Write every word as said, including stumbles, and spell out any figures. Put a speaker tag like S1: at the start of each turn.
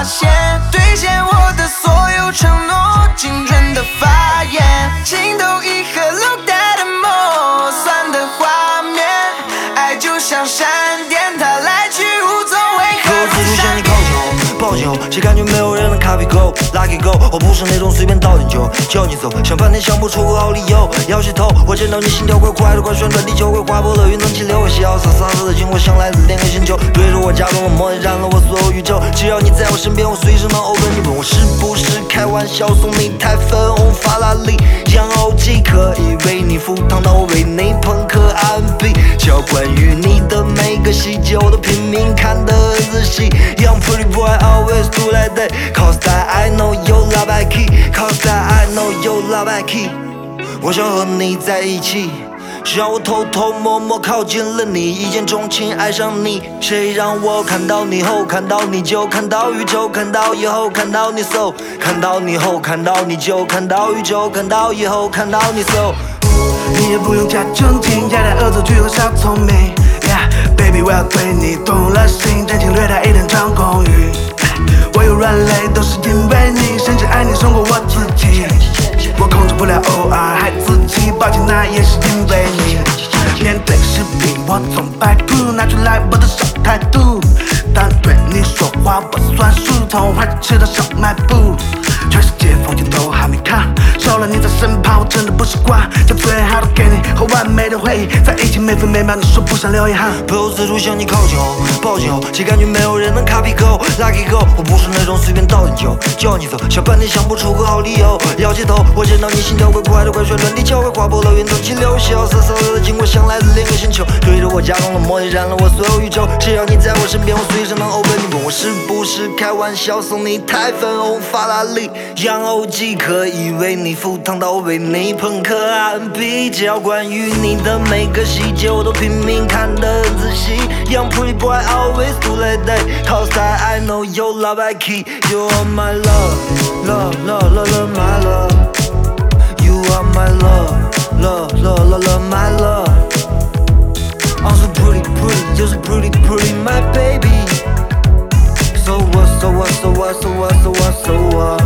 S1: 现，兑现我的所有承诺，精准的发言，情投意合 ，Look at the more， 酸的画面，爱就像闪电，它来去无踪，为何如闪电？
S2: 抱紧后，谁感觉没有人能 copy go lucky go， 我不是那种随便倒点酒叫你走，想半天想不出个好理由。摇起头，我见到你心跳快快的，快旋转，地球会划破了云层气流，我潇洒洒洒的经过向来自两个星球，对着我假装的魔力占了我所有宇宙。只要你在我身边，我随时能 open。你问我是不是开玩笑，送你台粉红法拉利，洋欧几可以为你赴汤蹈为你朋克 R and B， 教关于你的每个细节，我都拼命看得很仔细。Young pretty boy always do like that, cause that I know you love I key, cause that I know you love I key。我想和你在一起，谁让我偷偷摸摸靠近了你，一见钟情爱上你。谁让我看到你后，看到你就看到宇宙，看到以后看到你 so， 看到你后看到你就看到宇宙，看到以后看到你 so。
S3: 你也不用假正经，压在恶作剧和小聪明。Yeah, baby， 我要对你动了心，真情略带一点张公寓。我有软肋都是因为你，甚至爱你胜过我自己。我控制不了偶尔害自己，抱歉那也是因为你。面对视频我总摆谱，拿出来我的小态度。当对你说话我算数，从花市吃到小卖部。全世界风景都还没看，少了你在身旁我真的不习惯。将最好的给你和完美的回忆在一起，每分每秒你说不想留遗憾。
S2: 陪我四处向你靠近后，抱紧后，谁感觉没有人能 copy go lucky go。我不是那种随便倒点酒叫你走，想半天想不出个好理由。摇起头，我见到你心跳快快的，快旋转，地球会划破了云层气流，潇洒洒的经过向来自两个星球，对着我假装的魔力占了我所有宇宙。只要你在我身边，我随时能 open。你问我是不是开玩笑，送你台粉红法拉利，洋欧几可以为你赴汤蹈为你朋克 R and B， 只要关于你的每个细节，我都拼命看得很仔细。Young pretty boy always do like that, cause that I know you love I key. You are my love, love, love, love, love, my love. You are my love, love, love, love, love, my love. I'm so pretty, pretty, you're so pretty, pretty, my baby. So what, so what, so what, so what, so what, so what?